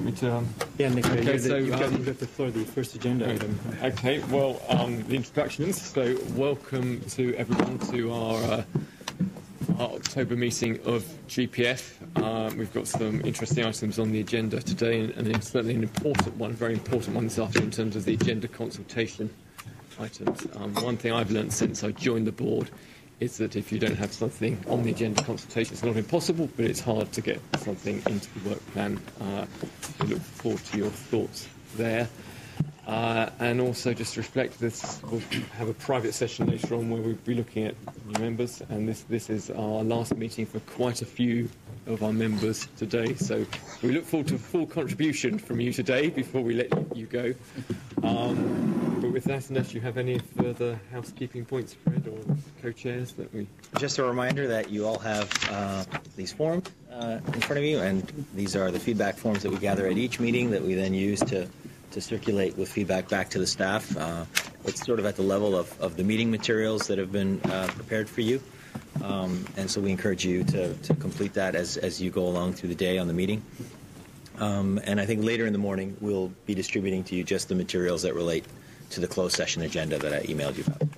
want me to... Yeah, Nick, Okay, you've got the floor, the first agenda item. Okay, well, the introductions. So welcome to everyone to our October meeting of GPF. We've got some interesting items on the agenda today, and it's certainly an important one, very important one this afternoon in terms of the agenda consultation items. One thing I've learned since I joined the board is that if you don't have something on the agenda consultation, it's not impossible, but it's hard to get something into the work plan. We look forward to your thoughts there. And also just to reflect this, we'll have a private session later on where we'll be looking at new members, and this is our last meeting for quite a few of our members today. So we look forward to a full contribution from you today before we let you go. But with that, unless you have any further housekeeping points, Fred, or co-chairs that we... Just a reminder that you all have these forms in front of you, and these are the feedback forms that we gather at each meeting that we then use to circulate with feedback back to the staff. It's sort of at the level of the meeting materials that have been prepared for you. And so we encourage you to complete that as you go along through the day on the meeting. And I think later in the morning we'll be distributing to you just the materials that relate to the closed session agenda that I emailed you about.